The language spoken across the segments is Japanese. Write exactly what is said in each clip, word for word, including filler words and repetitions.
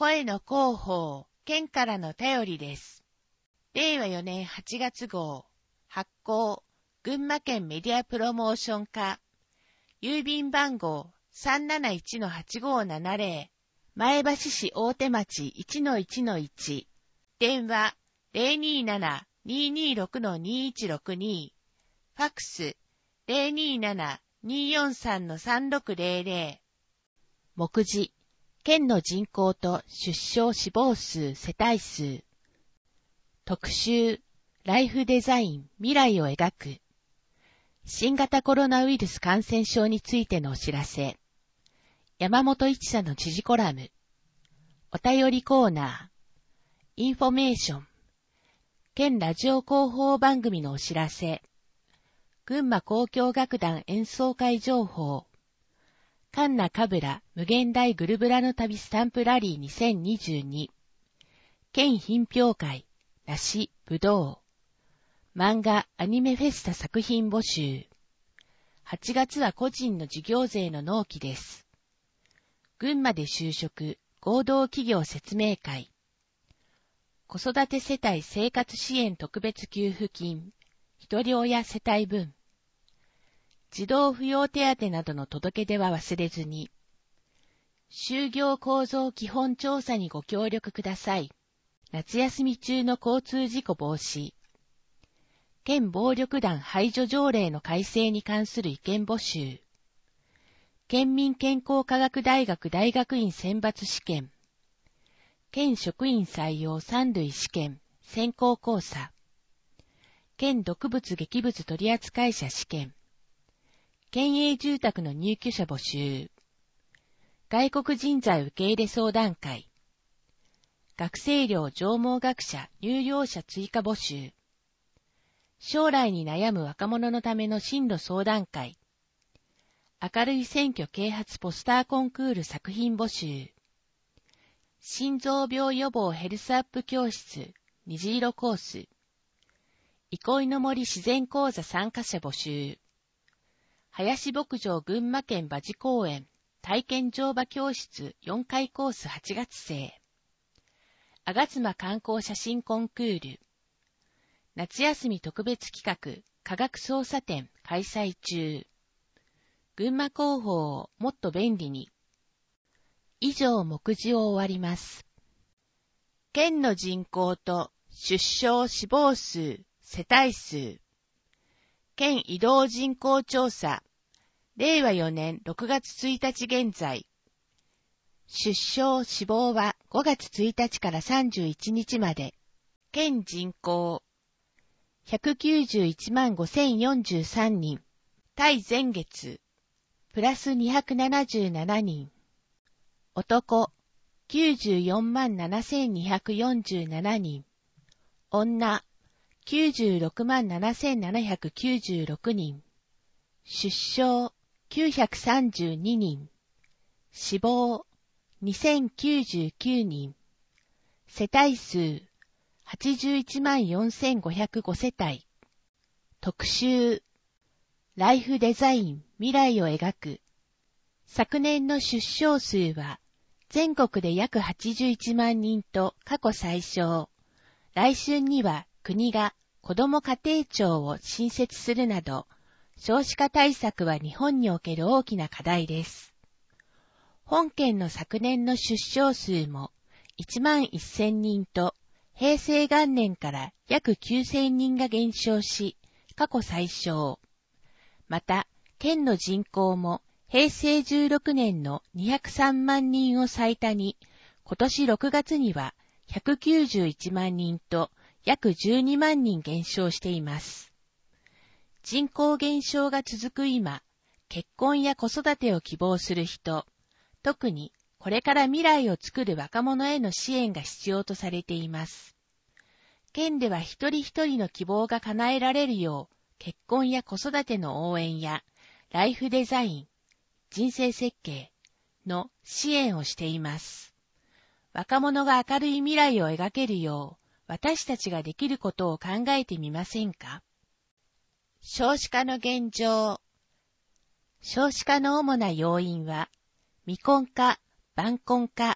声の広報、県からの便りです。れいわよねんはちがつ号、発行、群馬県メディアプロモーション課、郵便番号 さんなないちのはちごーななぜろ、前橋市大手町 いちのいちのいち、電話 ゼロにーなな にーにーろく にーいちろくに、ファックス ゼロにーなな にーよんさん さんろくぜろぜろ。目次、県の人口と出生死亡数世帯数。特集、ライフデザイン未来を描く。新型コロナウイルス感染症についてのお知らせ。山本一茶の知事コラム。お便りコーナー。インフォメーション。県ラジオ広報番組のお知らせ。群馬交響楽団演奏会情報。カンナカブラ無限大グルブラの旅スタンプラリーにせんにじゅうに。県品評会。梨、ぶどう。漫画アニメフェスタ作品募集。はちがつは個人の事業税の納期です。群馬で就職合同企業説明会。子育て世帯生活支援特別給付金。一人親世帯分。児童扶養手当などの届け出は忘れずに。就業構造基本調査にご協力ください。夏休み中の交通事故防止。県暴力団排除条例の改正に関する意見募集。県民健康科学大学大学院選抜試験。県職員採用三類試験、先行考査。県毒物劇物取扱者試験。県営住宅の入居者募集。外国人材受け入れ相談会。学生寮上毛学者入寮者追加募集。将来に悩む若者のための進路相談会。明るい選挙啓発ポスターコンクール作品募集。心臓病予防ヘルスアップ教室虹色コース。憩いの森自然講座参加者募集。林牧場群馬県馬事公園体験乗馬教室よんかいコースはちがつ生。吾妻観光写真コンクール。夏休み特別企画科学捜査展開催中。群馬広報をもっと便利に。以上目次を終わります。県の人口と出生死亡数世帯数。県移動人口調査。れいわよねんろくがつついたち現在。出生死亡はごがつついたちからさんじゅういちにちまで。県人口。ひゃくきゅうじゅういちまんごせんよんじゅうさんにん。対前月。プラスにひゃくななじゅうななにん。男。きゅうじゅうよんまんななせんにひゃくよんじゅうななにん。女。きゅうじゅうろくまんななせんななひゃくきゅうじゅうろくにん。出生きゅうひゃくさんじゅうににん。死亡にせんきゅうじゅうきゅうにん。世帯数はちじゅういちまんよんせんごひゃくご世帯。特集ライフデザイン未来を描く。昨年の出生数は全国で約はちじゅういちまんにんと過去最少。来春には国が子ども家庭庁を新設するなど、少子化対策は日本における大きな課題です。本県の昨年の出生数もいちまんせんにんと、平成元年から約きゅうせんにんが減少し、過去最少。また、県の人口も平成じゅうろくねんのにひゃくさんまんにんを最多に、今年ろくがつにはひゃくきゅうじゅういちまんにんと約じゅうにまんにん減少しています。人口減少が続く今、結婚や子育てを希望する人、特にこれから未来を作る若者への支援が必要とされています。県では一人一人の希望が叶えられるよう、結婚や子育ての応援や、ライフデザイン、人生設計の支援をしています。若者が明るい未来を描けるよう、私たちができることを考えてみませんか？少子化の現状。少子化の主な要因は、未婚化、晩婚化、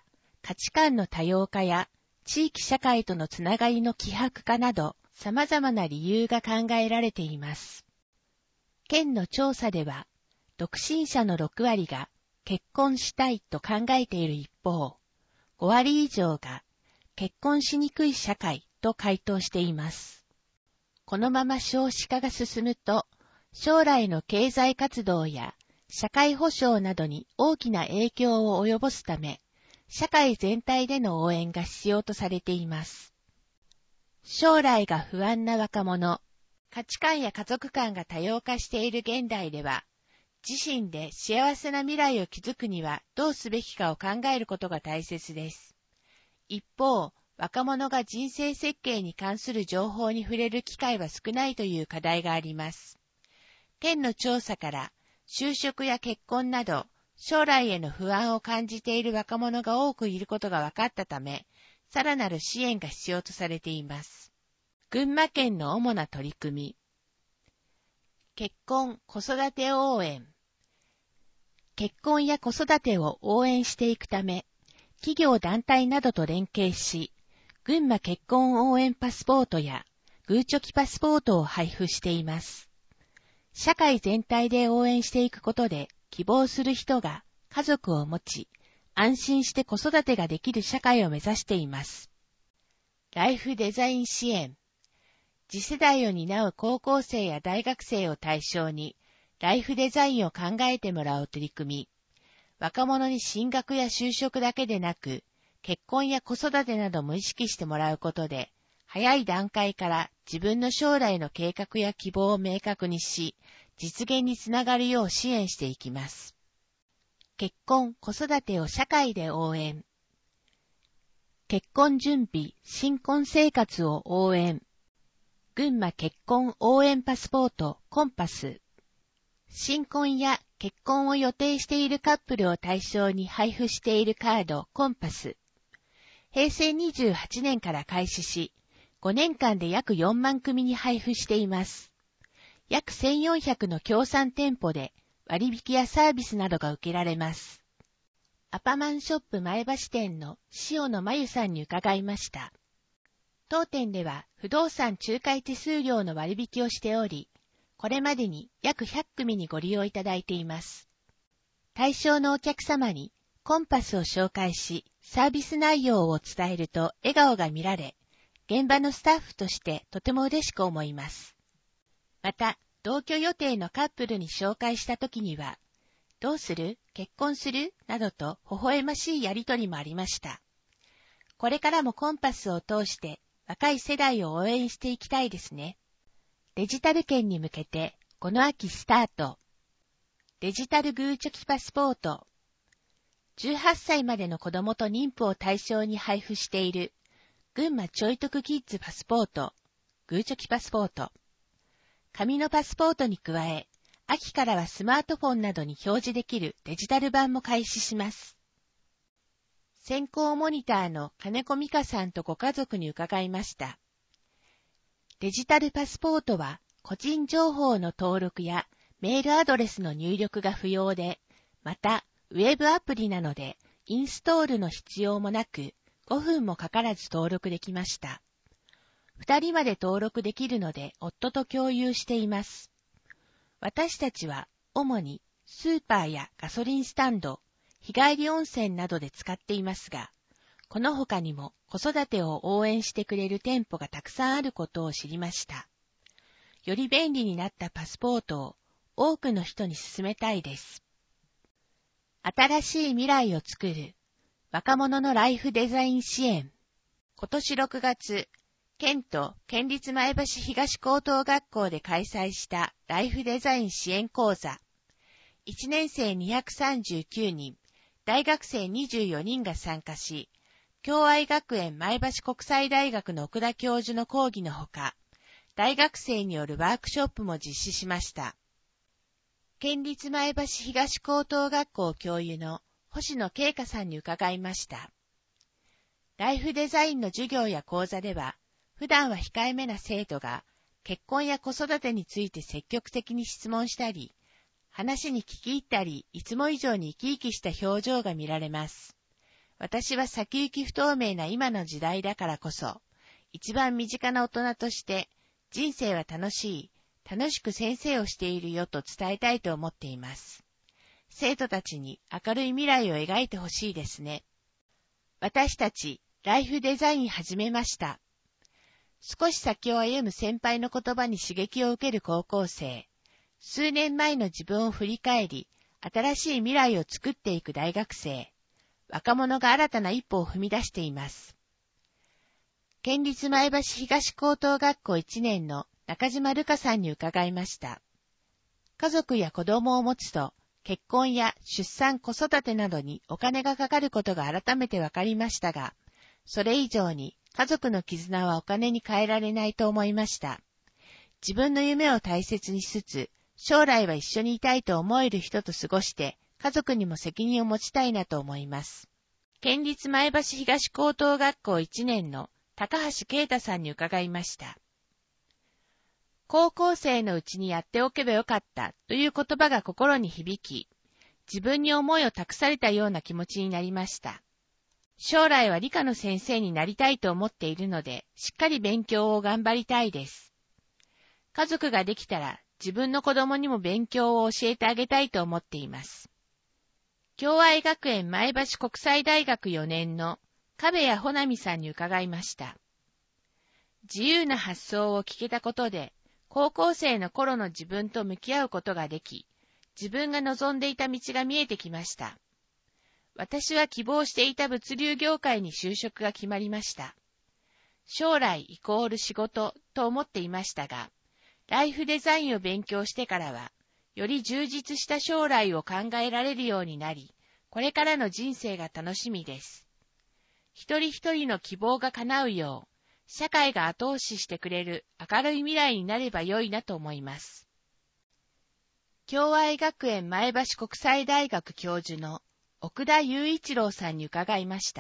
価値観の多様化や地域社会とのつながりの希薄化など様々な理由が考えられています。県の調査では、独身者のろくわりが結婚したいと考えている一方、ごわり以上が結婚しにくい社会と回答しています。このまま少子化が進むと、将来の経済活動や社会保障などに大きな影響を及ぼすため、社会全体での応援が必要とされています。将来が不安な若者、価値観や家族観が多様化している現代では、自身で幸せな未来を築くにはどうすべきかを考えることが大切です。一方、若者が人生設計に関する情報に触れる機会は少ないという課題があります。県の調査から、就職や結婚など、将来への不安を感じている若者が多くいることが分かったため、さらなる支援が必要とされています。群馬県の主な取り組み。結婚・子育て応援。結婚や子育てを応援していくため、企業団体などと連携し、群馬結婚応援パスポートやグーチョキパスポートを配布しています。社会全体で応援していくことで、希望する人が家族を持ち、安心して子育てができる社会を目指しています。ライフデザイン支援。次世代を担う高校生や大学生を対象に、ライフデザインを考えてもらう取り組み。若者に進学や就職だけでなく、結婚や子育てなども意識してもらうことで、早い段階から自分の将来の計画や希望を明確にし、実現につながるよう支援していきます。結婚・子育てを社会で応援。結婚準備・新婚生活を応援。群馬結婚応援パスポートコンパス。新婚や結婚を予定しているカップルを対象に配布しているカードコンパス。へいせいにじゅうはちねんから開始し、ごねんかんで約よんまんくみに配布しています。約せんよんひゃくの協賛店舗で割引やサービスなどが受けられます。アパマンショップ前橋店の塩野真由さんに伺いました。当店では不動産仲介手数料の割引をしており、これまでに約ひゃくくみにご利用いただいています。対象のお客様にコンパスを紹介し、サービス内容を伝えると笑顔が見られ、現場のスタッフとしてとても嬉しく思います。また、同居予定のカップルに紹介したときには、どうする？結婚する？などと微笑ましいやりとりもありました。これからもコンパスを通して若い世代を応援していきたいですね。デジタル圏に向けてこの秋スタート。デジタルグーチョキパスポート。じゅうはっさいまでの子供と妊婦を対象に配布している群馬ちょい得キッズパスポート、グーチョキパスポート。紙のパスポートに加え、秋からはスマートフォンなどに表示できるデジタル版も開始します。先行モニターの金子美香さんとご家族に伺いました。デジタルパスポートは個人情報の登録やメールアドレスの入力が不要で、またウェブアプリなのでインストールの必要もなくごふんもかからず登録できました。ふたりまで登録できるので夫と共有しています。私たちは主にスーパーやガソリンスタンド、日帰り温泉などで使っていますが、この他にも子育てを応援してくれる店舗がたくさんあることを知りました。より便利になったパスポートを多くの人に勧めたいです。新しい未来を作る若者のライフデザイン支援。今年ろくがつ、県と県立前橋東高等学校で開催したライフデザイン支援講座。いちねんせいにひゃくさんじゅうきゅうにん、大学生にじゅうよにんが参加し、共愛学園前橋国際大学の奥田教授の講義のほか、大学生によるワークショップも実施しました。県立前橋東高等学校教諭の星野恵香さんに伺いました。ライフデザインの授業や講座では、普段は控えめな生徒が結婚や子育てについて積極的に質問したり、話に聞き入ったり、いつも以上に生き生きした表情が見られます。 私は先行き不透明な今の時代だからこそ、一番身近な大人として、人生は楽しい、楽しく先生をしているよと伝えたいと思っています。生徒たちに明るい未来を描いてほしいですね。私たち、ライフデザイン始めました。少し先を歩む先輩の言葉に刺激を受ける高校生、数年前の自分を振り返り、新しい未来を作っていく大学生、若者が新たな一歩を踏み出しています。県立前橋東高等学校いちねんの中島瑠香さんに伺いました。家族や子供を持つと、結婚や出産子育てなどにお金がかかることが改めて分かりましたが、それ以上に家族の絆はお金に換えられないと思いました。自分の夢を大切にしつつ、将来は一緒にいたいと思える人と過ごして、家族にも責任を持ちたいなと思います。県立前橋東高等学校いちねんの高橋啓太さんに伺いました。高校生のうちにやっておけばよかったという言葉が心に響き、自分に思いを託されたような気持ちになりました。将来は理科の先生になりたいと思っているので、しっかり勉強を頑張りたいです。家族ができたら自分の子供にも勉強を教えてあげたいと思っています。共愛学園前橋国際大学よねんの壁谷穂波さんに伺いました。自由な発想を聞けたことで、高校生の頃の自分と向き合うことができ、自分が望んでいた道が見えてきました。私は希望していた物流業界に就職が決まりました。将来イコール仕事と思っていましたが、ライフデザインを勉強してからは、より充実した将来を考えられるようになり、これからの人生が楽しみです。一人一人の希望が叶うよう、社会が後押ししてくれる明るい未来になれば良いなと思います。共愛学園前橋国際大学教授の奥田雄一郎さんに伺いました。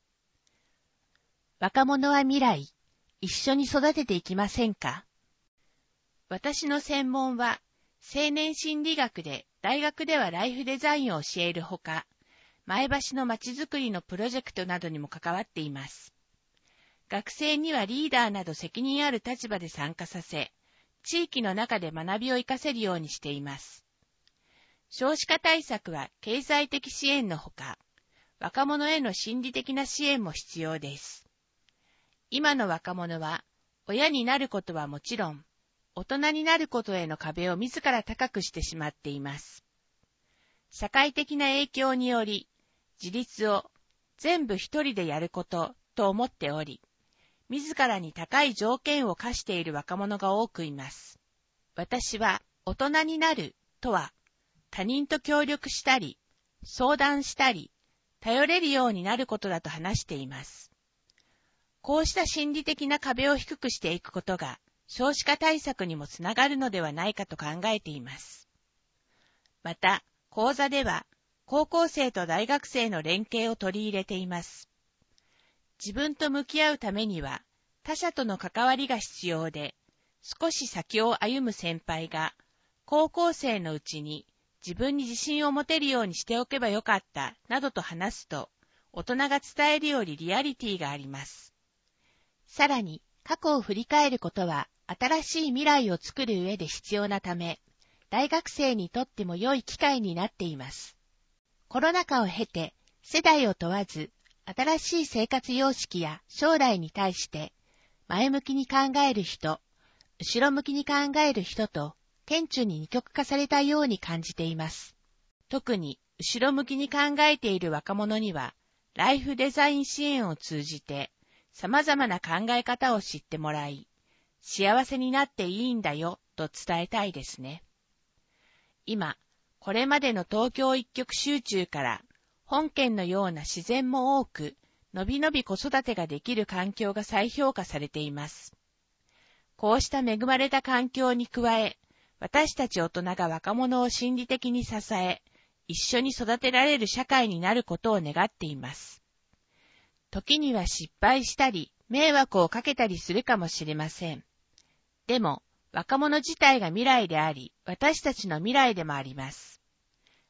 若者は未来、一緒に育てていきませんか？私の専門は青年心理学で、大学ではライフデザインを教えるほか、前橋のまちづくりのプロジェクトなどにも関わっています。学生にはリーダーなど責任ある立場で参加させ、地域の中で学びを活かせるようにしています。少子化対策は経済的支援のほか、若者への心理的な支援も必要です。今の若者は、親になることはもちろん、大人になることへの壁を自ら高くしてしまっています。社会的な影響により、自立を全部一人でやることと思っており、自らに高い条件を課している若者が多くいます。私は大人になるとは、他人と協力したり、相談したり、頼れるようになることだと話しています。こうした心理的な壁を低くしていくことが、少子化対策にもつながるのではないかと考えています。また、講座では、高校生と大学生の連携を取り入れています。自分と向き合うためには、他者との関わりが必要で、少し先を歩む先輩が、高校生のうちに自分に自信を持てるようにしておけばよかった、などと話すと、大人が伝えるよりリアリティがあります。さらに、過去を振り返ることは、新しい未来を作る上で必要なため、大学生にとっても良い機会になっています。コロナ禍を経て、世代を問わず、新しい生活様式や将来に対して、前向きに考える人、後ろ向きに考える人と、顕著に二極化されたように感じています。特に、後ろ向きに考えている若者には、ライフデザイン支援を通じて、様々な考え方を知ってもらい、幸せになっていいんだよと伝えたいですね。今、これまでの東京一極集中から、本県のような自然も多く、のびのび子育てができる環境が再評価されています。こうした恵まれた環境に加え、私たち大人が若者を心理的に支え、一緒に育てられる社会になることを願っています。時には失敗したり、迷惑をかけたりするかもしれません。でも、若者自体が未来であり、私たちの未来でもあります。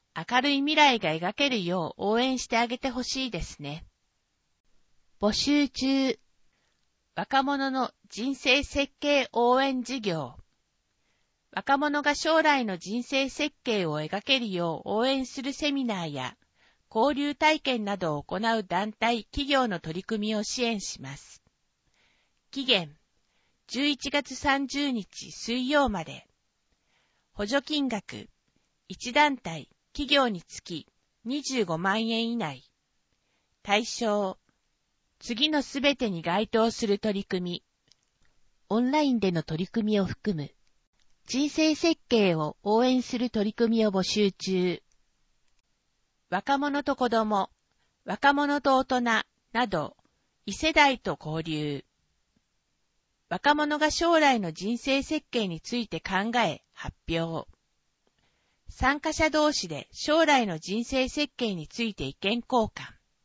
明るい未来が描けるよう応援してあげてほしいですね。募集中。若者の人生設計応援事業。若者が将来の人生設計を描けるよう応援するセミナーや交流体験などを行う団体・企業の取り組みを支援します。期限、じゅういちがつさんじゅうにち水曜まで。補助金額、いち団体・企業につきにじゅうごまんえん以内。対象、次のすべてに該当する取り組み。オンラインでの取り組みを含む。人生設計を応援する取り組みを募集中。若者と子供、若者と大人など、異世代と交流。若者が将来の人生設計について考え、発表。参加者同士で将来の人生設計について意見交換。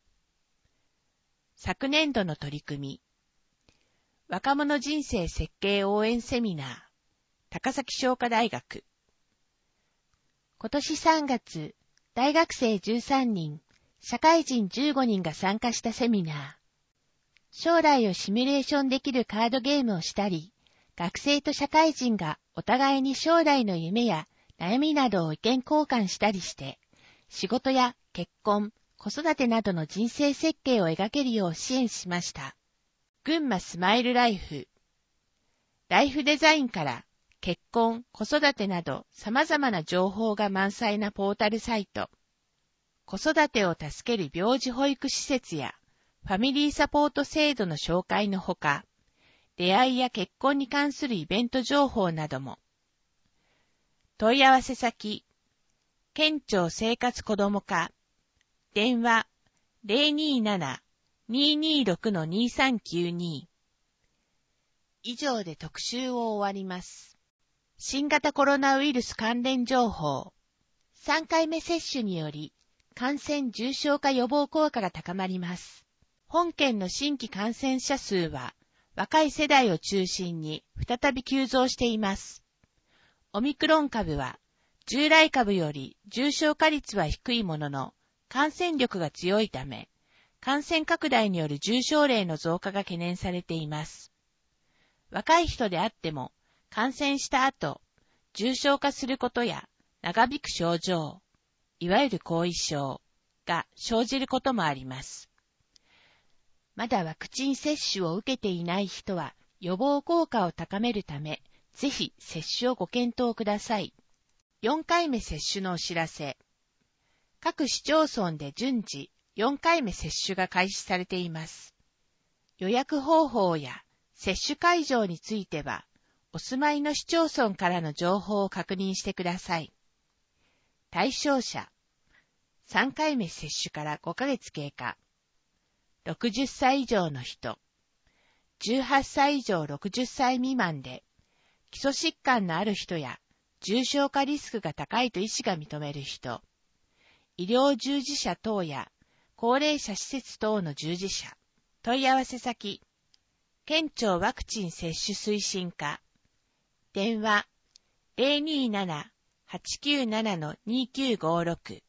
昨年度の取り組み。若者人生設計応援セミナー。高崎商科大学。今年さんがつ、大学生じゅうさんにん、社会人じゅうごにんが参加したセミナー。将来をシミュレーションできるカードゲームをしたり、学生と社会人がお互いに将来の夢や悩みなどを意見交換したりして、仕事や結婚、子育てなどの人生設計を描けるよう支援しました。群馬スマイルライフ。ライフデザインから結婚、子育てなど様々な情報が満載なポータルサイト。子育てを助ける病児保育施設やファミリーサポート制度の紹介のほか、出会いや結婚に関するイベント情報なども。問い合わせ先、県庁生活子ども課、電話 ゼロにーなな にーにーろく にーさんきゅうに。以上で特集を終わります。新型コロナウイルス関連情報。さんかいめ接種により、感染重症化予防効果が高まります。本県の新規感染者数は、若い世代を中心に再び急増しています。オミクロン株は、従来株より重症化率は低いものの、感染力が強いため、感染拡大による重症例の増加が懸念されています。若い人であっても、感染した後、重症化することや長引く症状、いわゆる後遺症が生じることもあります。まだワクチン接種を受けていない人は予防効果を高めるため、ぜひ接種をご検討ください。よんかいめ接種のお知らせ。各市町村で順次よんかいめ接種が開始されています。予約方法や接種会場については、お住まいの市町村からの情報を確認してください。対象者、さんかいめ接種からごかげつ経過、ろくじゅっさい以上の人、じゅうはっさい以上ろくじゅっさい未満で、基礎疾患のある人や重症化リスクが高いと医師が認める人、医療従事者等や高齢者施設等の従事者、問い合わせ先、県庁ワクチン接種推進課、電話 ゼロにーなな はちきゅうなな にーきゅうごろく。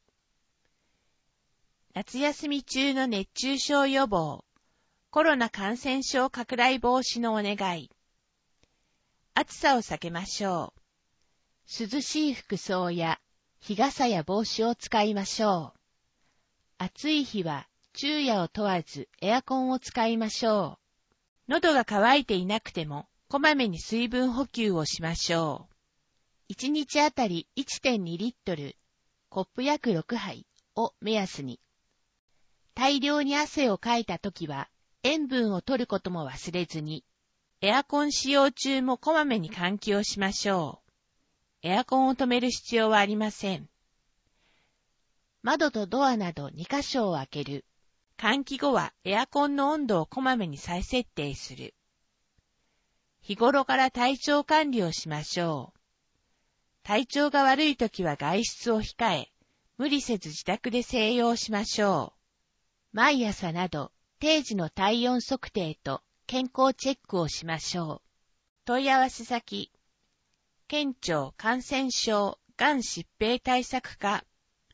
夏休み中の熱中症予防、コロナ感染症拡大防止のお願い。暑さを避けましょう。涼しい服装や日傘や帽子を使いましょう。暑い日は昼夜を問わずエアコンを使いましょう。喉が渇いていなくてもこまめに水分補給をしましょう。いちにちあたり いってんに リットル、コップ約ろくはいを目安に。大量に汗をかいたときは塩分を取ることも忘れずに。エアコン使用中もこまめに換気をしましょう。エアコンを止める必要はありません。窓とドアなどにかしょを開ける。換気後はエアコンの温度をこまめに再設定する。日頃から体調管理をしましょう。体調が悪いときは外出を控え、無理せず自宅で静養しましょう。毎朝など定時の体温測定と健康チェックをしましょう。問い合わせ先、県庁感染症がん疾病対策課、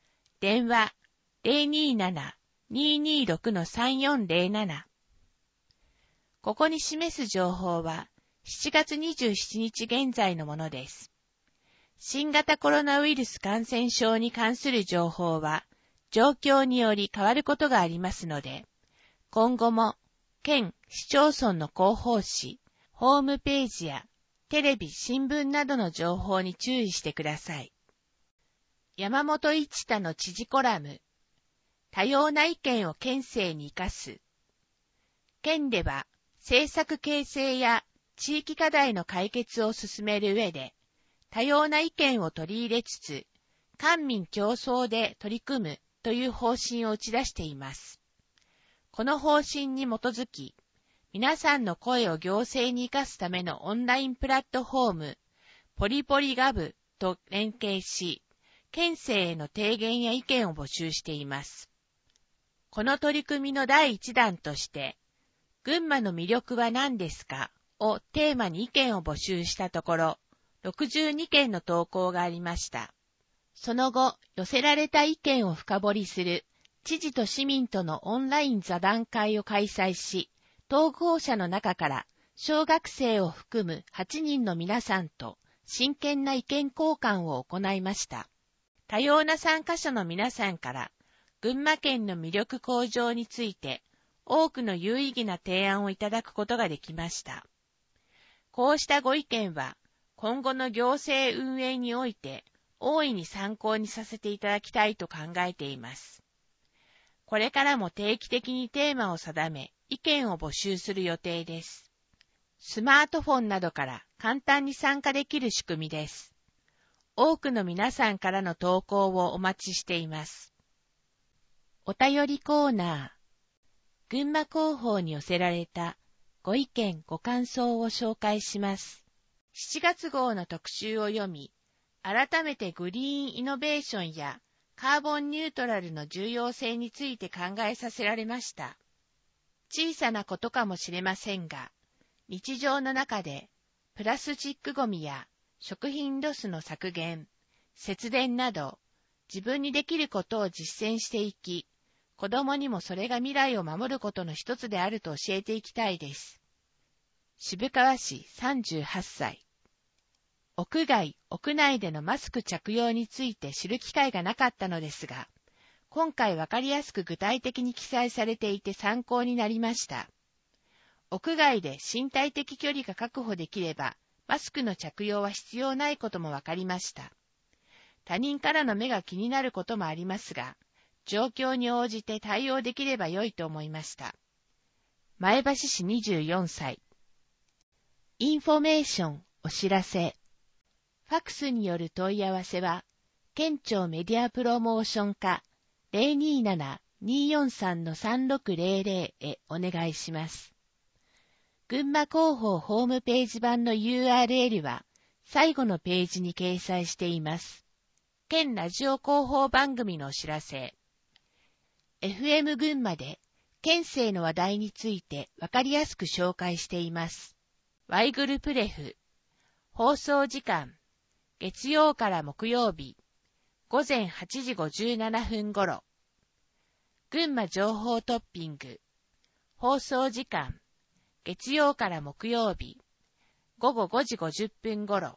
電話 ゼロにーなな にーにーろく さんよんゼロなな。ここに示す情報はしちがつにじゅうしちにち現在のものです。新型コロナウイルス感染症に関する情報は状況により変わることがありますので、今後も県市町村の広報誌、ホームページやテレビ、新聞などの情報に注意してください。山本一太の知事コラム、多様な意見を県政に生かす。県では政策形成や地域課題の解決を進める上で、多様な意見を取り入れつつ、官民共創で取り組むという方針を打ち出しています。この方針に基づき、皆さんの声を行政に生かすためのオンラインプラットフォーム、ポリポリガブと連携し、県政への提言や意見を募集しています。この取り組みの第一弾として、群馬の魅力は何ですかをテーマに意見を募集したところ、ろくじゅうにけんの投稿がありました。その後、寄せられた意見を深掘りする、知事と市民とのオンライン座談会を開催し、投稿者の中から小学生を含むはちにんの皆さんと真剣な意見交換を行いました。多様な参加者の皆さんから、群馬県の魅力向上について、多くの有意義な提案をいただくことができました。こうしたご意見は、今後の行政運営において大いに参考にさせていただきたいと考えています。これからも定期的にテーマを定め、意見を募集する予定です。スマートフォンなどから簡単に参加できる仕組みです。多くの皆さんからの投稿をお待ちしています。お便りコーナー。群馬広報に寄せられたご意見ご感想を紹介します。しちがつ号の特集を読み、改めてグリーンイノベーションやカーボンニュートラルの重要性について考えさせられました。小さなことかもしれませんが、日常の中でプラスチックごみや食品ロスの削減、節電など自分にできることを実践していき、子供にもそれが未来を守ることの一つであると教えていきたいです。渋川市さんじゅうはっさい。屋外、屋内でのマスク着用について知る機会がなかったのですが、今回わかりやすく具体的に記載されていて参考になりました。屋外で身体的距離が確保できれば、マスクの着用は必要ないこともわかりました。他人からの目が気になることもありますが、状況に応じて対応できれば良いと思いました。前橋市にじゅうよんさい。インフォメーション、お知らせ。ファクスによる問い合わせは、県庁メディアプロモーション課 ゼロにーなな にーよんさん さんろくゼロゼロ へお願いします。群馬広報ホームページ版の ユーアールエル は最後のページに掲載しています。県ラジオ広報番組のお知らせ。エフエム 群馬で県政の話題についてわかりやすく紹介しています。ワイグルプレフ。放送時間。月曜から木曜日。ごぜんはちじごじゅうななふん頃。群馬情報トッピング。放送時間。月曜から木曜日。ごごごじごじゅっぷん頃。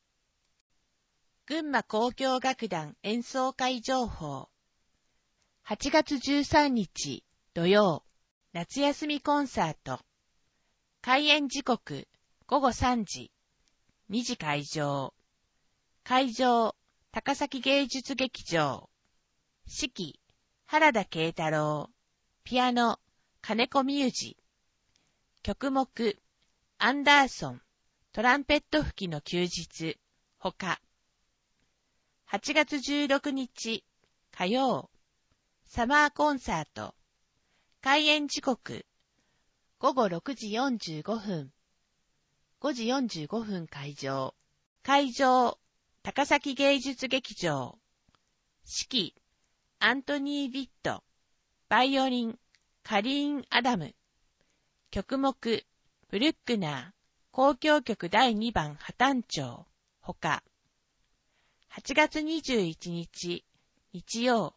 群馬交響楽団演奏会情報。はちがつじゅうさんにち土曜。夏休みコンサート。開演時刻。ごごさんじ。にじ開場。会場、高崎芸術劇場。指揮、原田慶太郎。ピアノ、金子ミュージ。曲目、アンダーソン、トランペット吹きの休日、ほか。はちがつじゅうろくにち、火曜。サマーコンサート。開演時刻、ごごろくじよんじゅうごふん。ごじよんじゅうごふん開場。会場、高崎芸術劇場。指揮、アントニー・ビット。バイオリン、カリーン・アダム。曲目、ブルックナー、交響曲だいにばん破綻調、ほか。はちがつにじゅういちにち、日曜、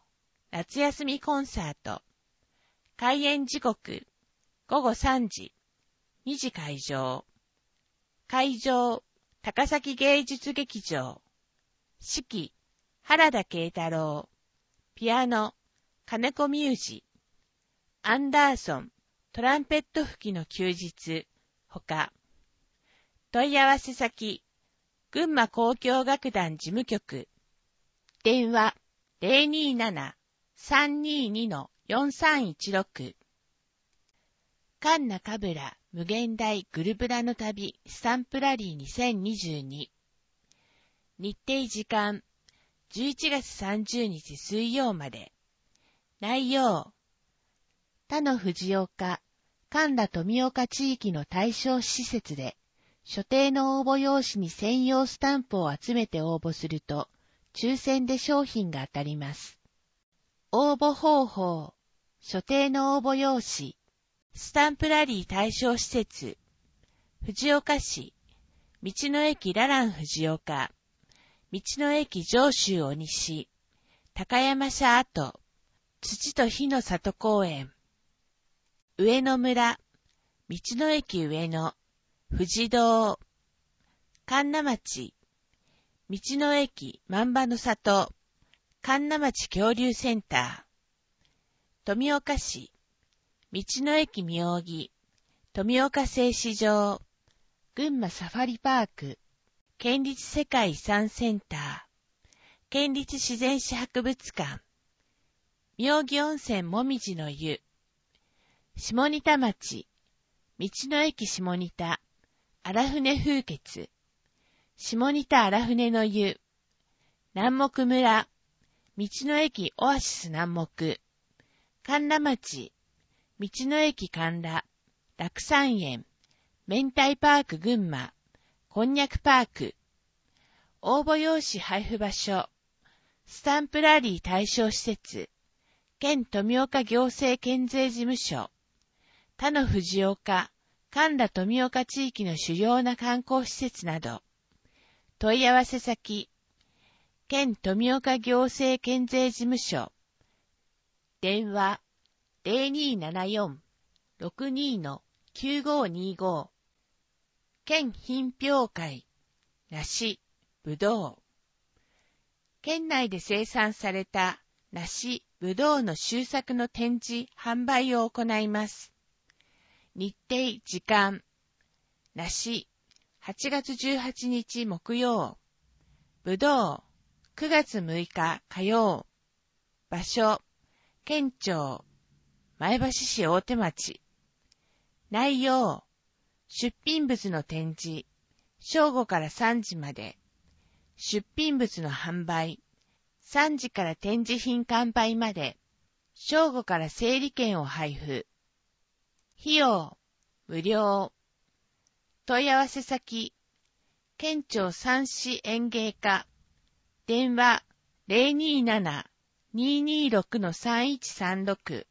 夏休みコンサート。開演時刻、ごごさんじ、にじ開場。会場、高崎芸術劇場。指揮、原田慶太郎。ピアノ、金子ミュージ。アンダーソン、トランペット吹きの休日、ほか。問い合わせ先、群馬交響楽団事務局。電話、ゼロにーなな さんにーに よんさんいちろく。カンナカブラ無限大グルブラの旅スタンプラリーにせんにじゅうに。日程時間、じゅういちがつさんじゅうにち水曜まで。内容、他の藤岡、神田富岡地域の対象施設で、所定の応募用紙に専用スタンプを集めて応募すると、抽選で商品が当たります。応募方法、所定の応募用紙、スタンプラリー対象施設、藤岡市、道の駅ララン藤岡、道の駅上州尾西、高山社跡、土と火の里公園、上野村、道の駅上野、富士堂、神流町、道の駅万場の里、神流町恐竜センター、富岡市、道の駅妙義、富岡製糸場、群馬サファリパーク、県立世界遺産センター、県立自然史博物館、妙義温泉もみじの湯、下仁田町、道の駅下仁田、荒船風穴、下仁田荒船の湯、南木村、道の駅オアシス南木、神田町、道の駅神田、楽山園、明太パーク群馬、こんにゃくパーク、応募用紙配布場所、スタンプラリー対象施設、県富岡行政県税事務所、他の藤岡、神田富岡地域の主要な観光施設など、問い合わせ先、県富岡行政県税事務所、電話、ゼロにーななよん ろくにー きゅうごにご、県品評会、梨、ぶどう。県内で生産された梨、ぶどうの収穫の展示、販売を行います。日程、時間、梨、はちがつじゅうはちにち木曜、ぶどう、くがつむいか火曜、場所、県庁、前橋市大手町。内容、出品物の展示、正午からさんじまで。出品物の販売、さんじから展示品完売まで。正午から整理券を配布。費用、無料。問い合わせ先、県庁三市園芸課。電話、ゼロにーなな にーにーろく さんいちさんろく。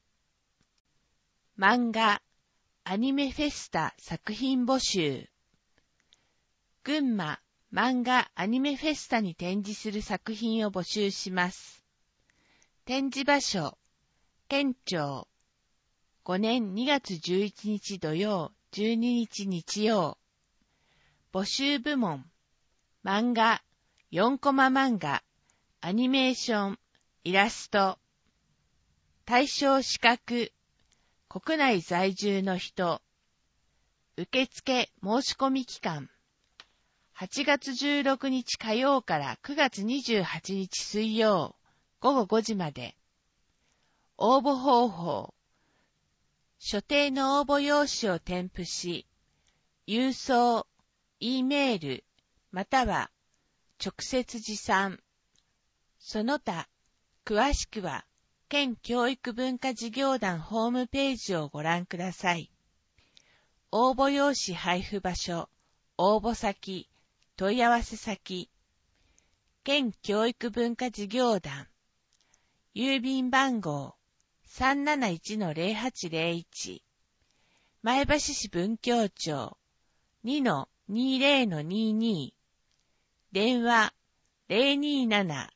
漫画、アニメフェスタ作品募集。群馬漫画アニメフェスタに展示する作品を募集します。展示場所、県庁。ごねんにがつじゅういちにち土曜、じゅうににち日曜。募集部門、漫画、よんコマ漫画、アニメーション、イラスト。対象資格、国内在住の人。受付申し込み期間。はちがつじゅうろくにち火曜からくがつにじゅうはちにち水曜、ごごごじまで。応募方法。所定の応募用紙を添付し、郵送、Eメール、または直接持参。その他、詳しくは、県教育文化事業団ホームページをご覧ください。応募用紙配布場所、応募先、問い合わせ先、県教育文化事業団、郵便番号 さんなないちのゼロはちゼロいち、前橋市文教庁 にのにじゅうのにじゅうに、電話 ゼロにーなな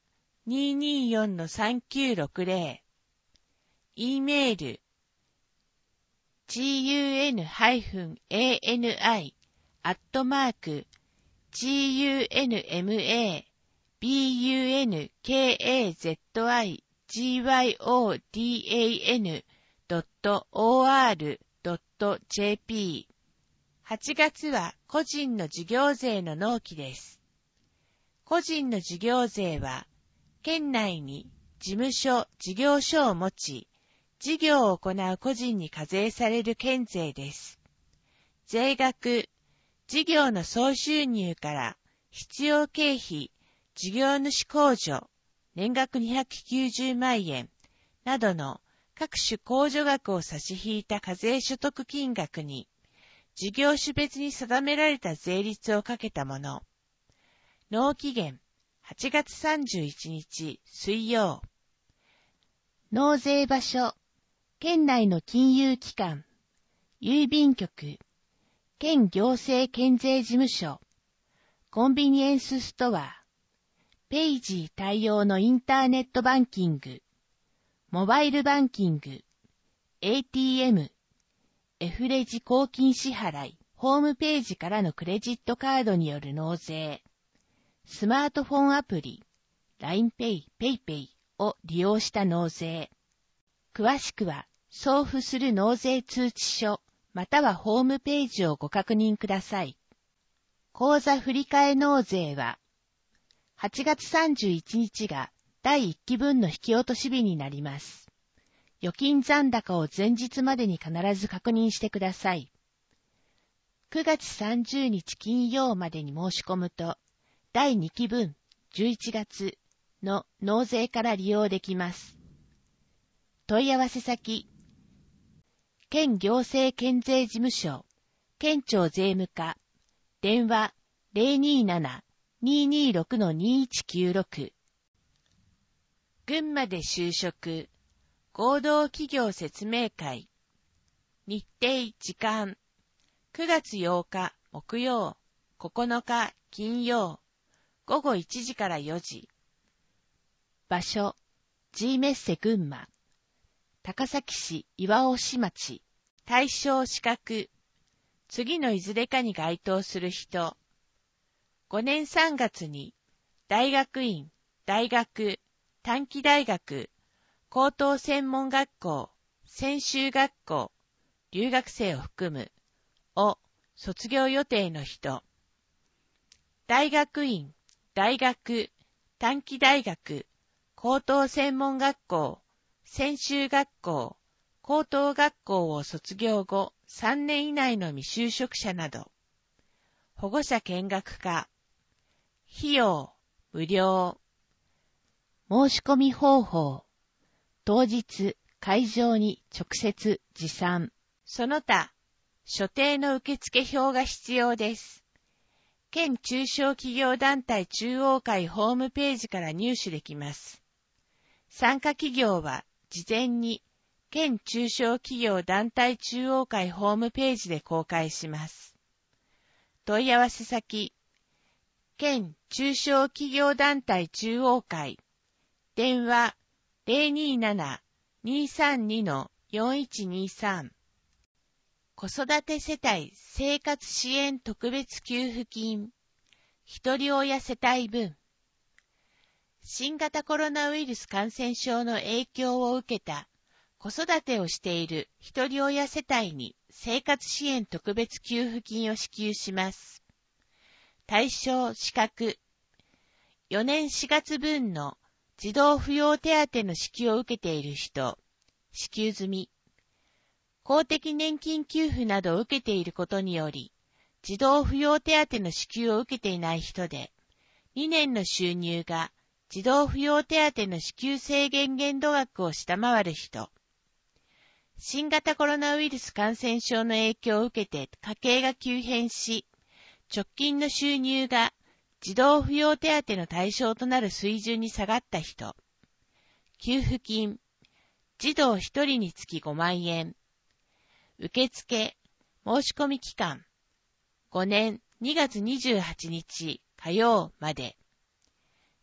にーにーよんのさんきゅうろくぜろ E メール ジーユーエヌ エーエヌアイ アットマーク ジーユーエヌエムエービーユーエヌケーエーゼットアイジーワイオーディーエーエヌドットオーアールドットジェーピー はちがつは個人の事業税の納期です。個人の事業税は、県内に事務所、事業所を持ち、事業を行う個人に課税される県税です。税額、事業の総収入から必要経費、事業主控除、年額にひゃくきゅうじゅうまんえんなどの各種控除額を差し引いた課税所得金額に、事業種別に定められた税率をかけたもの。納期限、はちがつさんじゅういちにち水曜。納税場所、県内の金融機関、郵便局、県行政県税事務所、コンビニエンスストア、ペイジー対応のインターネットバンキング、モバイルバンキング、エーティーエム、F レジ公金支払い、ホームページからのクレジットカードによる納税、スマートフォンアプリ、ラインペイ、ペイペイを利用した納税。詳しくは、送付する納税通知書、またはホームページをご確認ください。口座振替納税は、はちがつさんじゅういちにちがだいいっきぶんの引き落とし日になります。預金残高を前日までに必ず確認してください。くがつさんじゅうにち金曜までに申し込むと、だいにきぶんじゅういちがつの納税から利用できます。問い合わせ先、県行政県税事務所、県庁税務課、電話 ゼロにーなな にーにーろく にーいちきゅうろく。群馬で就職、合同企業説明会、日程時間、くがつようか木曜、ここのか金曜、ごごいちじからよじ。場所、G メッセ群馬、高崎市岩尾市町。対象資格、次のいずれかに該当する人。ごねんさんがつに、大学院、大学、短期大学、高等専門学校、専修学校、留学生を含む、を卒業予定の人。大学院、大学、短期大学、高等専門学校、専修学校、高等学校を卒業後さんねん以内の未就職者など。保護者見学課。費用、無料。申し込み方法。当日、会場に直接持参。その他、所定の受付票が必要です。県中小企業団体中央会ホームページから入手できます。参加企業は事前に県中小企業団体中央会ホームページで公開します。問い合わせ先、県中小企業団体中央会、電話 ゼロにーなな にーさんに よんいちにーさん。子育て世帯生活支援特別給付金、ひとり親世帯分。新型コロナウイルス感染症の影響を受けた子育てをしているひとり親世帯に生活支援特別給付金を支給します。対象資格、よねんしがつぶんの児童扶養手当の支給を受けている人、支給済み。公的年金給付などを受けていることにより、児童扶養手当の支給を受けていない人で、にねんの収入が児童扶養手当の支給制限限度額を下回る人、新型コロナウイルス感染症の影響を受けて家計が急変し、直近の収入が児童扶養手当の対象となる水準に下がった人、給付金、児童ひとりにつきごまんえん、受付、申し込み期間、ごねんにがつにじゅうはちにち火曜まで、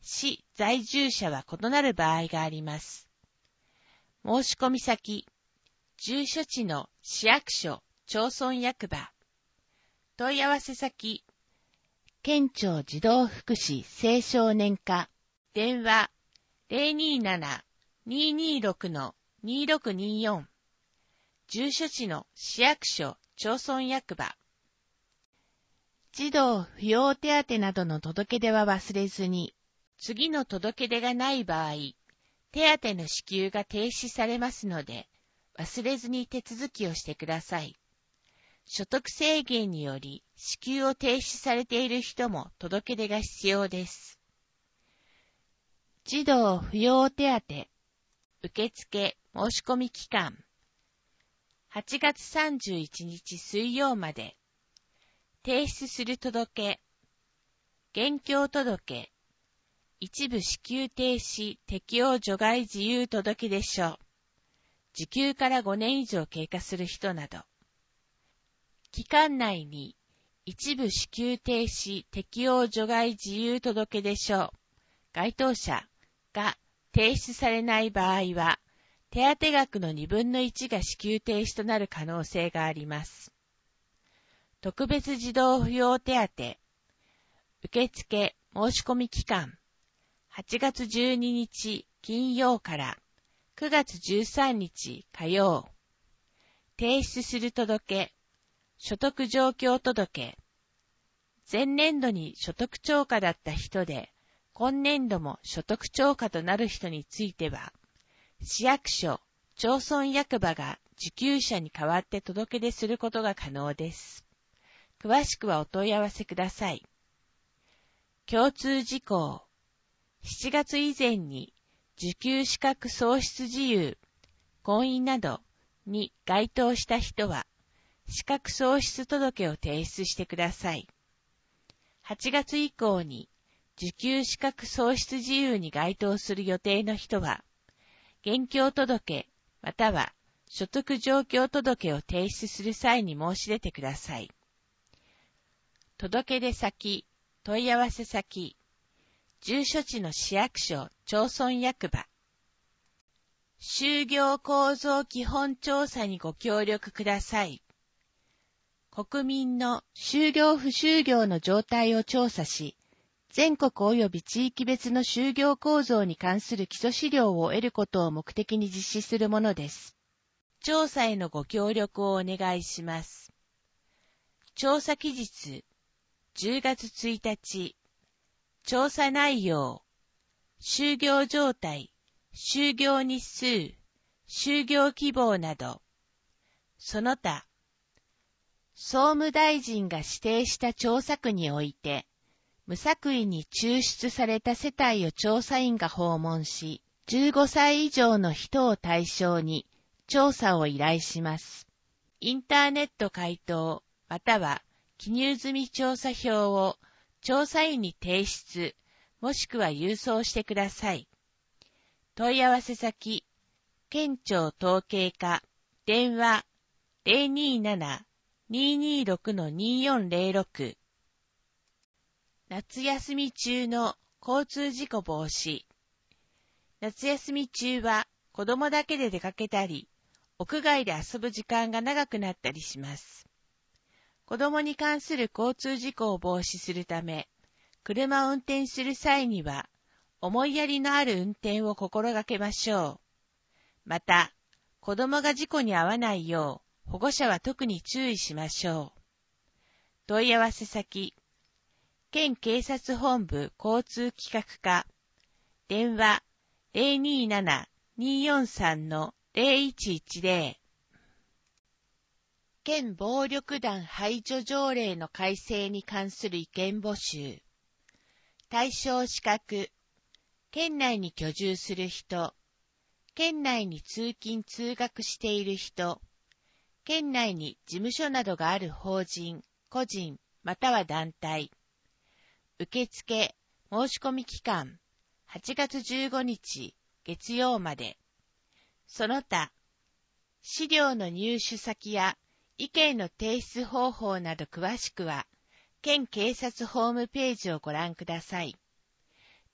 市在住者は異なる場合があります。申し込み先、住所地の市役所、町村役場。問い合わせ先、県庁児童福祉青少年課。電話 ゼロにーなな にーにーろく にーろくにーよん。住所地の市役所、町村役場。児童扶養手当などの届け出は忘れずに、次の届け出がない場合、手当の支給が停止されますので、忘れずに手続きをしてください。所得制限により支給を停止されている人も届け出が必要です。児童扶養手当受付申し込み期間はちがつさんじゅういちにち水曜まで。提出する届け、現況届、一部支給停止適用除外自由届出書、受給からごねん以上経過する人など、期間内に一部支給停止適用除外自由届出書、該当者が提出されない場合は、手当額のにぶんのいちが支給停止となる可能性があります。特別児童扶養手当受付申し込み期間はちがつじゅうににち金曜からくがつじゅうさんにち火曜。提出する届け、所得状況届。前年度に所得超過だった人で、今年度も所得超過となる人については、市役所、町村役場が受給者に代わって届け出することが可能です。詳しくはお問い合わせください。共通事項。しちがつ以前に受給資格喪失事由、婚姻などに該当した人は、資格喪失届を提出してください。はちがつ以降に受給資格喪失事由に該当する予定の人は、現況届または所得状況届を提出する際に申し出てください。届出先、問い合わせ先、住所地の市役所、町村役場。就業構造基本調査にご協力ください。国民の就業不就業の状態を調査し、全国及び地域別の就業構造に関する基礎資料を得ることを目的に実施するものです。調査へのご協力をお願いします。調査期日、じゅうがつついたち。調査内容、就業状態、就業日数、就業希望など。その他、総務大臣が指定した調査区において、無作為に抽出された世帯を調査員が訪問し、じゅうごさい以上の人を対象に調査を依頼します。インターネット回答または記入済み調査票を調査員に提出、もしくは郵送してください。問い合わせ先、県庁統計課、電話 ゼロにーなな にーにーろく にーよんゼロろく。夏休み中の交通事故防止。夏休み中は子供だけで出かけたり、屋外で遊ぶ時間が長くなったりします。子供に関する交通事故を防止するため、車を運転する際には、思いやりのある運転を心がけましょう。また、子供が事故に遭わないよう、保護者は特に注意しましょう。問い合わせ先、県警察本部交通企画課、電話 ゼロにーなな にーよんさん ゼロいちいちゼロ。県暴力団排除条例の改正に関する意見募集。対象資格、県内に居住する人、県内に通勤通学している人、県内に事務所などがある法人、個人、または団体。受付、申し込み期間、はちがつじゅうごにち、月曜まで。その他、資料の入手先や意見の提出方法など詳しくは、県警察ホームページをご覧ください。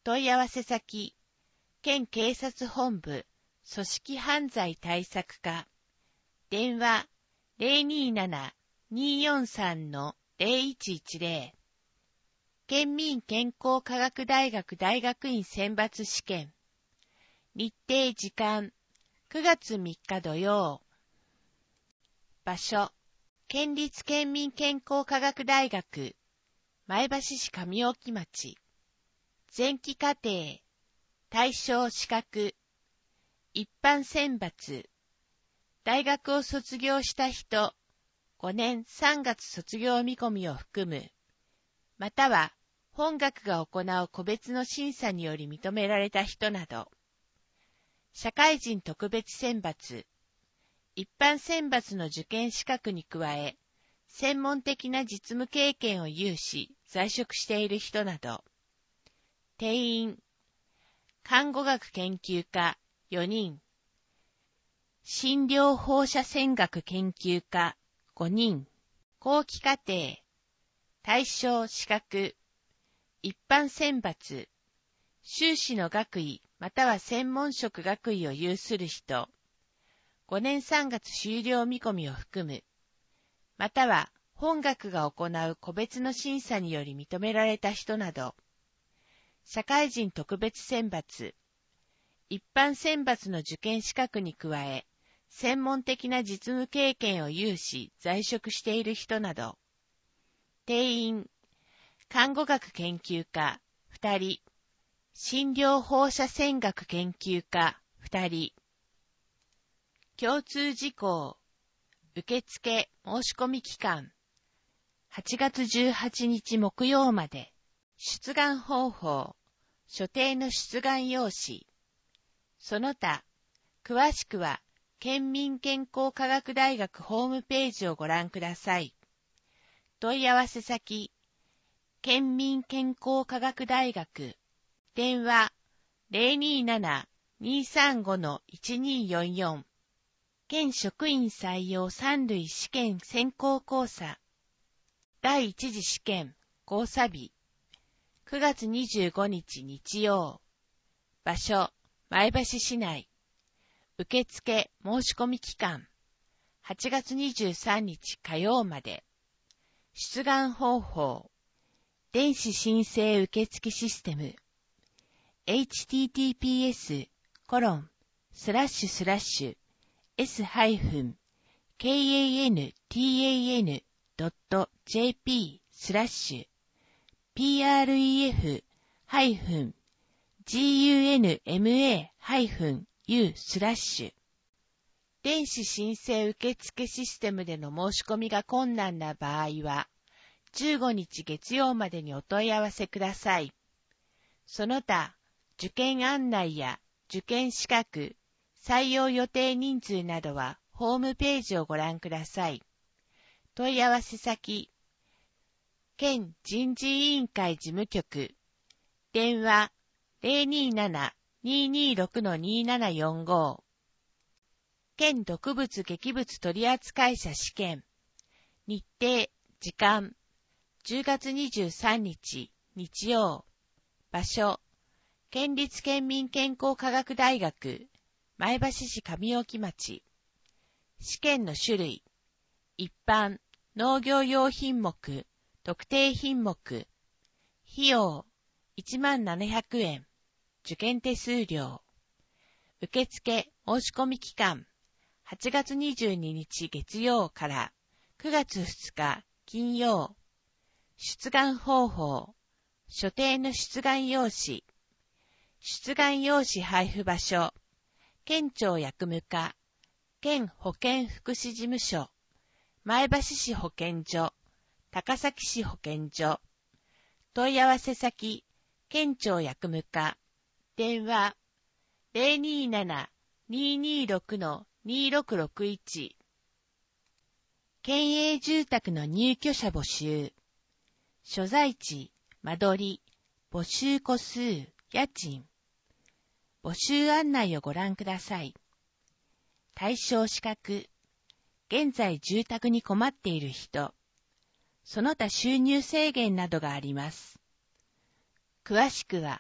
問い合わせ先、県警察本部組織犯罪対策課、電話 ゼロにーなな にーよんさん ゼロいちいちゼロ、県民健康科学大学大学院選抜試験、日程時間、くがつみっか土曜、場所、県立県民健康科学大学、前橋市上沖町、前期課程、対象資格、一般選抜、大学を卒業した人、ごねんさんがつ卒業見込みを含む、または本学が行う個別の審査により認められた人など、社会人特別選抜、一般選抜の受験資格に加え、専門的な実務経験を有し、在職している人など、定員、看護学研究科よにん、診療放射線学研究科ごにん、後期課程、対象資格、一般選抜、修士の学位または専門職学位を有する人、ごねんさんがつ修了見込みを含む、または本学が行う個別の審査により認められた人など、社会人特別選抜、一般選抜の受験資格に加え、専門的な実務経験を有し、在職している人など、定員、看護学研究科ふたり、診療放射線学研究科ふたり、共通事項、受付申し込み期間、はちがつじゅうはちにち木曜まで、出願方法、所定の出願用紙、その他、詳しくは、県民健康科学大学ホームページをご覧ください。問い合わせ先、県民健康科学大学、電話 ゼロにーなな にーさんご いちにーよんよん、県職員採用三類試験先行考査、第一次試験考査日、くがつにじゅうごにち日曜、場所、前橋市内、受付申し込み期間、はちがつにじゅうさんにち火曜まで、出願方法、電子申請受付システム、エイチティーティーピーエスコロンスラッシュスラッシュエスハイフンケーエーエヌティーエーエヌドットジェーピースラッシュピーアールイーエフハイフンジーユーエヌエムエーハイフンユースラッシュ電子申請受付システムでの申し込みが困難な場合は、じゅうごにち月曜までにお問い合わせください。その他、受験案内や受験資格、採用予定人数などはホームページをご覧ください。問い合わせ先、県人事委員会事務局、電話 ゼロにーなな にーにーろく にーななよんご、県毒物劇物取扱者試験、日程、時間、じゅうがつにじゅうさんにち日曜、場所、県立県民健康科学大学、前橋市上沖町、試験の種類、一般、農業用品目、特定品目、費用、いちまんななひゃくえん、受験手数料、受付申し込み期間、はちがつにじゅうににち月曜からくがつふつか金曜、出願方法、所定の出願用紙、出願用紙配布場所、県庁薬務課、県保健福祉事務所、前橋市保健所、高崎市保健所、問い合わせ先、県庁薬務課、電話 ゼロにーなな にーにーろく にーろくろくいち、県営住宅の入居者募集、所在地、間取り、募集戸数、家賃、募集案内をご覧ください。対象資格、現在住宅に困っている人、その他収入制限などがあります。詳しくは、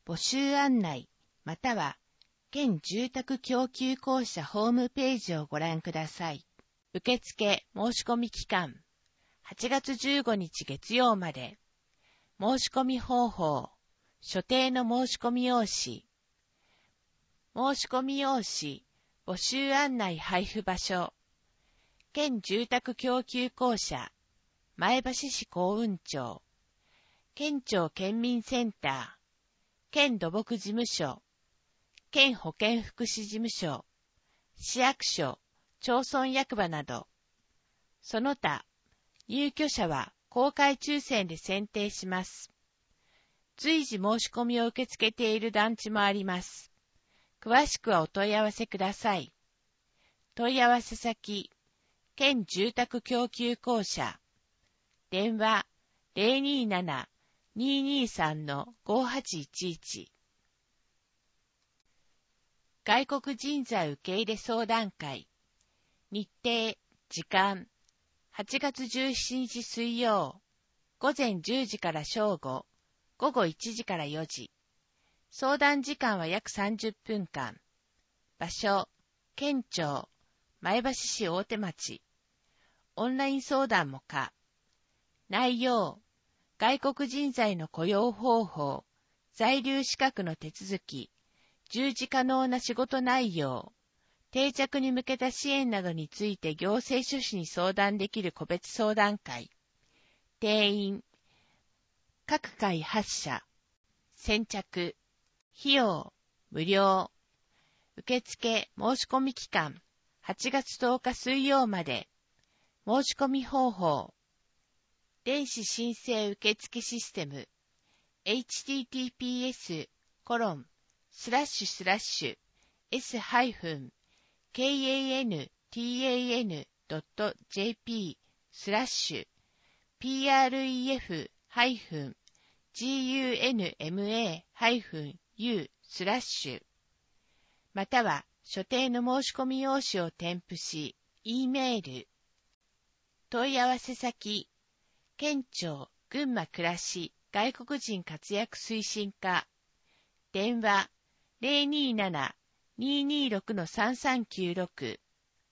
募集案内または県住宅供給公社ホームページをご覧ください。受付申し込み期間はちがつじゅうごにち月曜まで。申し込み方法所定の申し込み用紙申し込み用紙募集案内配布場所県住宅供給公社前橋市幸運町県庁県民センター県土木事務所県保健福祉事務所市役所町村役場などその他入居者は公開抽選で選定します。随時申し込みを受け付けている団地もあります。詳しくはお問い合わせください。問い合わせ先県住宅供給公社電話 ゼロにーなな にーにーさん ごはちいちいち 外国人材受け入れ相談会日程時間はちがつじゅうしちにち水曜午前じゅうじから正午午後いちじからよじ相談時間は約さんじゅっぷんかん場所県庁前橋市大手町オンライン相談も可内容外国人材の雇用方法在留資格の手続き従事可能な仕事内容定着に向けた支援などについて行政書士に相談できる個別相談会。定員。各回はっしゃ。先着。費用。無料。受付申し込み期間。はちがつとおか水曜まで。申し込み方法。電子申請受付システム。エイチティーティーピーエスコロンスラッシュスラッシュエスハイフンケーエーエヌティーエーエヌドットジェーピースラッシュピーアールイーエフハイフンジーユーエヌエムエーハイフンユースラッシュまたは所定の申し込み用紙を添付し、E メール問い合わせ先県庁群馬暮らし外国人活躍推進課電話 ゼロにーなな にーにーろく さんさんきゅうろく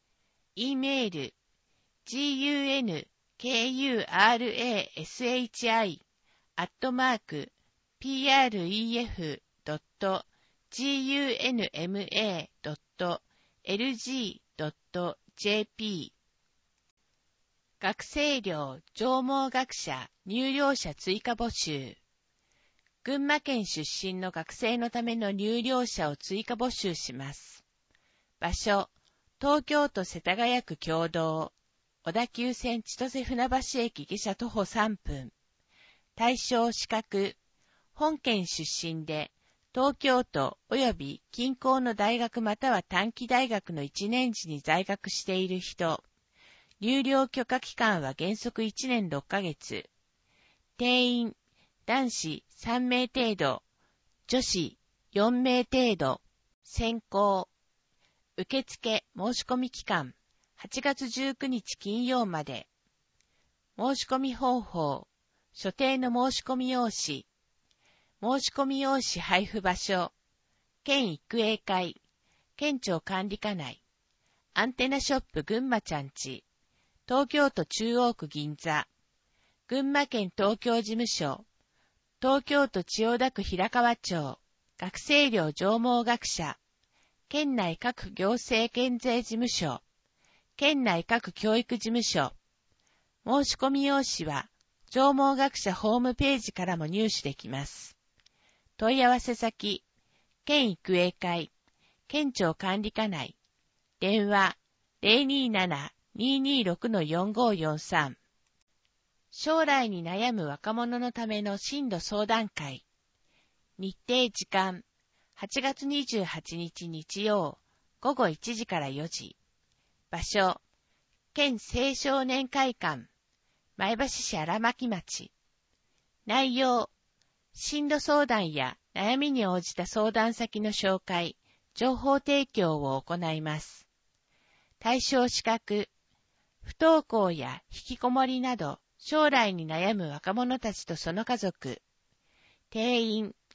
E メール ジーユーエヌケーユーアールエーエスエイチアイ アットマーク ピーアールイーエフドットジーユーエヌエムエードットエルジードットジェーピー 学生寮上毛学者入寮者追加募集群馬県出身の学生のための入寮者を追加募集します。場所、東京都世田谷区経堂、小田急線千歳船橋駅下車徒歩さんぷん。対象資格、本県出身で、東京都及び近郊の大学または短期大学のいちねん時に在学している人。入寮許可期間は原則いちねんろっかげつ。定員、男子さんめい程度、女子よんめい程度、選考。受付申し込み期間、はちがつじゅうくにち金曜まで。申し込み方法、所定の申し込み用紙。申し込み用紙配布場所、県育英会、県庁管理課内、アンテナショップ群馬ちゃんち、東京都中央区銀座、群馬県東京事務所、東京都千代田区平川町、学生寮上毛学者、県内各行政県税事務所、県内各教育事務所、申し込み用紙は、上毛学者ホームページからも入手できます。問い合わせ先、県育英会、県庁管理課内、電話 ゼロにーなな にーにーろく よんごーよんさん。将来に悩む若者のための進路相談会。日程時間、はちがつにじゅうはちにち日曜、午後いちじからよじ。場所、県青少年会館、前橋市荒牧町。内容、進路相談や悩みに応じた相談先の紹介、情報提供を行います。対象資格、不登校や引きこもりなど、将来に悩む若者たちとその家族。定員、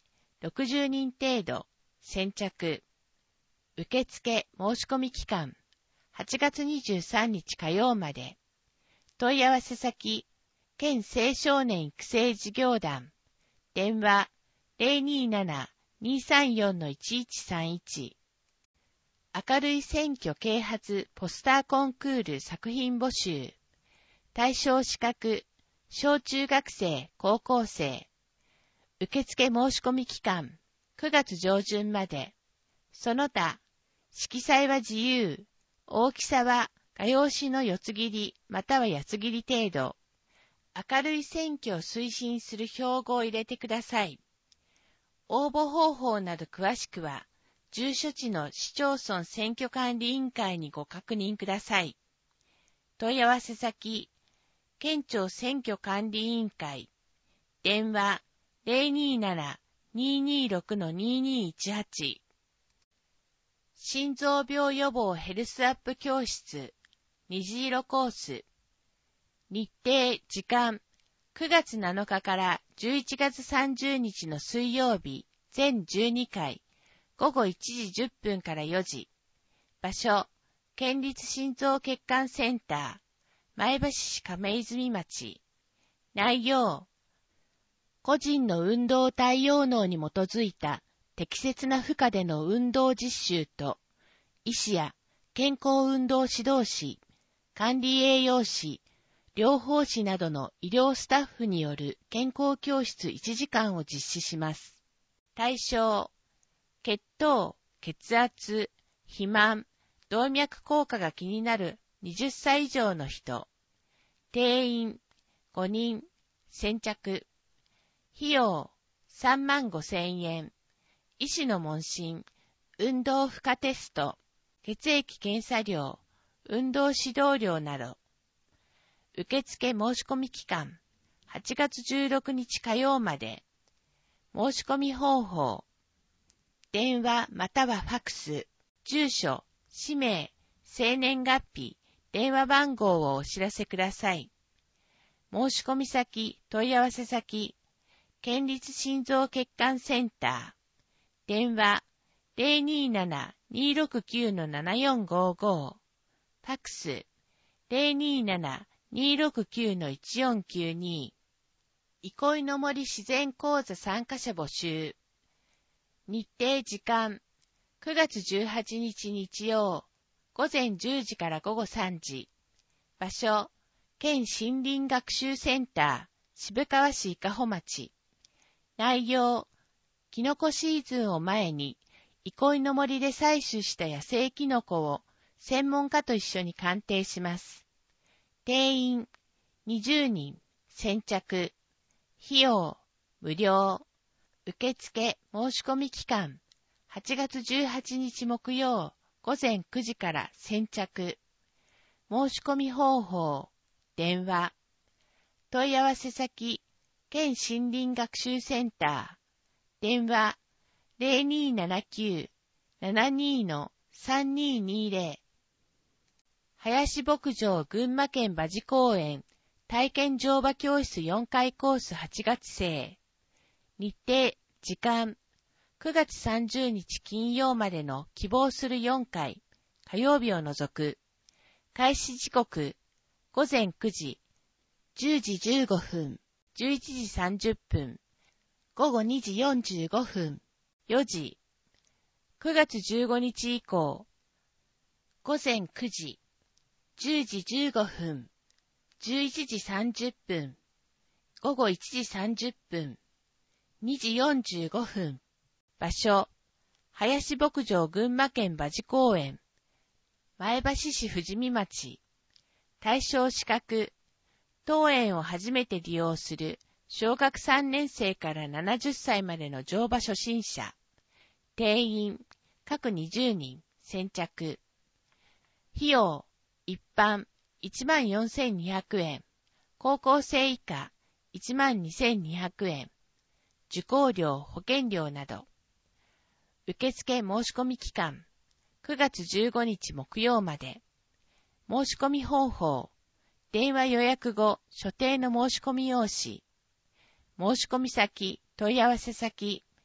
ろくじゅうにん程度、先着。受付申し込み期間、はちがつにじゅうさんにち火曜まで。問い合わせ先、県青少年育成事業団。電話 ゼロにーなな にーさんよん いちいちさんいち。明るい選挙啓発ポスターコンクール作品募集。対象資格、小中学生、高校生。受付申し込み期間、くがつ上旬まで。その他、色彩は自由。大きさは画用紙の四つ切りまたは八つ切り程度。明るい選挙を推進する標語を入れてください。応募方法など詳しくは、住所地の市町村選挙管理委員会にご確認ください。問い合わせ先、県庁選挙管理委員会。電話 ゼロにーなな にーにーろく にーにーいちはち。心臓病予防ヘルスアップ教室、虹色コース。日程、時間、くがつなのかからじゅういちがつさんじゅうにちの水曜日、全じゅうにかい、ごごいちじじゅっぷんからよじ。場所、県立心臓血管センター、前橋市亀泉町。内容、個人の運動対応能に基づいた適切な負荷での運動実習と、医師や健康運動指導士、管理栄養士、療法士などの医療スタッフによる健康教室いちじかんを実施します。対象、血糖、血圧、肥満、動脈硬化が気になるはたち以上の人。定員、ごにん、先着。費用、さんまんごせんえん。医師の問診、運動負荷テスト、血液検査料、運動指導料など。受付申し込み期間、はちがつじゅうろくにち火曜まで。申し込み方法、電話またはファクス、住所、氏名、生年月日、電話番号をお知らせください。申し込み先、問い合わせ先、県立心臓血管センター、電話 ゼロにーなな にーろくきゅう ななよんごご、ファクス ゼロにーなな にーろくきゅう いちよんきゅうに。憩いの森自然講座参加者募集。日程時間、くがつじゅうはちにち日曜、ごぜんじゅうじからごごさんじ。場所、県森林学習センター、渋川市伊香保町。内容、キノコシーズンを前に、憩いの森で採取した野生キノコを専門家と一緒に鑑定します。定員、にじゅうにん、先着。費用、無料。受付申し込み期間、はちがつじゅうはちにち木曜、ごぜんくじから先着。申し込み方法、電話。問い合わせ先、県森林学習センター。電話、ゼロにーななきゅう ななにー さんにーにーゼロ。林牧場群馬県馬事公園体験乗馬教室よんかいコースはちがつ生。日程、時間、くがつさんじゅうにち金曜までの希望するよんかい、火曜日を除く。開始時刻、ごぜんくじ、じゅうじじゅうごふん、じゅういちじさんじゅっぷん、ごごにじよんじゅうごふん、よじ。くがつじゅうごにち以降、ごぜんくじ、じゅうじじゅうごふん、じゅういちじさんじゅっぷん、ごごいちじさんじゅっぷん、にじよんじゅうごふん。場所、林牧場群馬県馬事公園、前橋市富士見町。対象資格、当園を初めて利用する小学さんねん生からななじゅっさいまでの乗馬初心者。定員、各にじゅうにん、先着。費用、一般、いちまんよんせんにひゃくえん。高校生以下、いちまんにせんにひゃくえん。受講料、保険料など。受付申し込み期間、くがつじゅうごにち木曜まで。申し込み方法、電話予約後、所定の申し込み用紙。申し込み先、問い合わせ先、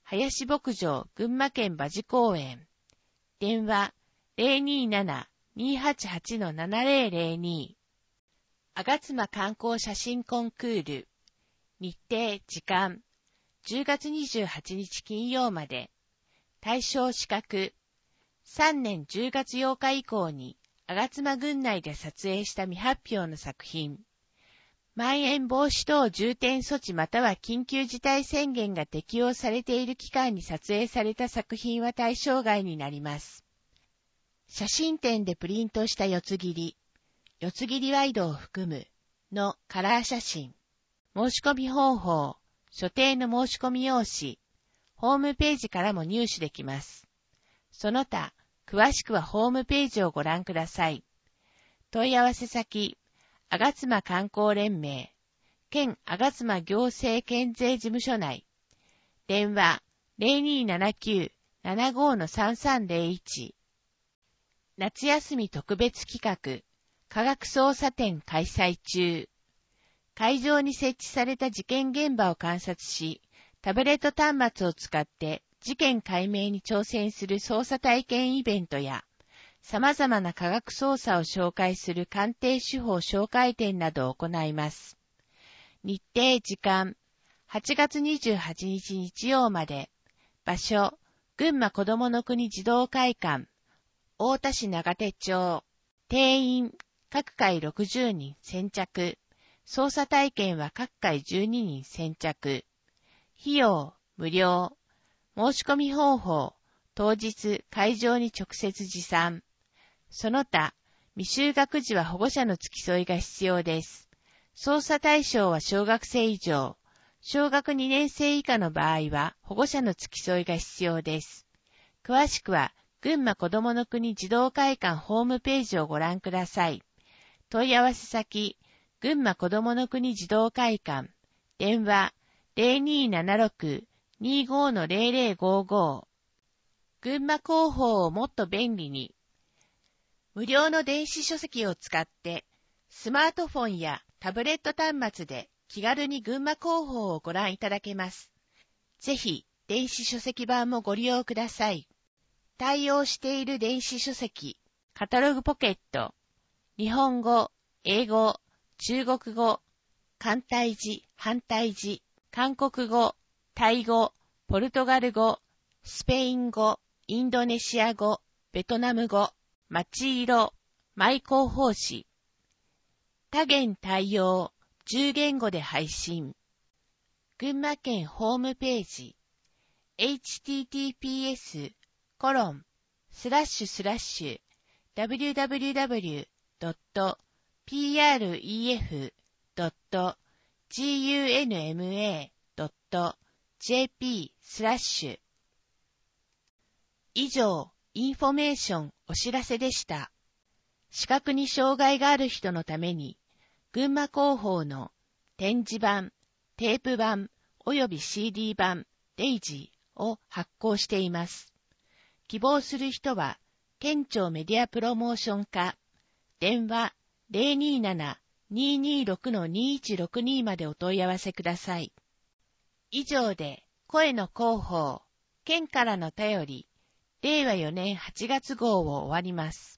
林牧場群馬県馬事公園。電話 ゼロにーなな にーはちはち ななゼロゼロに。あがつま観光写真コンクール。日程、時間。じゅうがつにじゅうはちにち金曜まで。対象資格。さんねんじゅうがつようか以降に、吾妻郡内で撮影した未発表の作品。まん延防止等重点措置または緊急事態宣言が適用されている期間に撮影された作品は対象外になります。写真展でプリントした四つ切り、四つ切りワイドを含むのカラー写真。申し込み方法、所定の申し込み用紙、ホームページからも入手できます。その他、詳しくはホームページをご覧ください。問い合わせ先、吾妻観光連盟、県吾妻行政県税事務所内、電話 ゼロにーななきゅう ななご さんさんゼロいち。夏休み特別企画、科学捜査展開催中。会場に設置された事件現場を観察し、タブレット端末を使って事件解明に挑戦する捜査体験イベントや、様々な科学捜査を紹介する鑑定手法紹介展などを行います。日程時間、はちがつにじゅうはちにち日曜まで。場所、群馬こどもの国児童会館、太田市長手町。定員、各回ろくじゅうにん先着。捜査体験は各回じゅうににん先着。費用、無料。申し込み方法、当日会場に直接持参。その他、未就学児は保護者の付き添いが必要です。捜査対象は小学生以上。小学にねん生以下の場合は保護者の付き添いが必要です。詳しくは、群馬こどもの国児童会館ホームページをご覧ください。問い合わせ先、群馬こどもの国児童会館。電話、ゼロにーななろく にーご ゼロゼロごご。群馬広報をもっと便利に。無料の電子書籍を使って、スマートフォンやタブレット端末で気軽に群馬広報をご覧いただけます。ぜひ、電子書籍版もご利用ください。対応している電子書籍、カタログポケット、日本語、英語、中国語、簡体字、繁体字、韓国語、タイ語、ポルトガル語、スペイン語、インドネシア語、ベトナム語、町色、舞広報誌。多言対応、じゅう言語で配信。群馬県ホームページ。エイチティーティーピーエス コロン、スラッシュスラッシュ、ダブリューダブリューダブリュー ドット ピーアールイーエフ ドット グンマ ドット ジェーピー スラッシュ。以上、インフォメーションお知らせでした。視覚に障害がある人のために、群馬広報の展示版、テープ版および シーディー 版、デイジーを発行しています。希望する人は、県庁メディアプロモーション課、電話 ゼロにーなな にーにーろく にーいちろくに までお問い合わせください。以上で、声の広報、県からの便り、れいわよねんはちがつ号を終わります。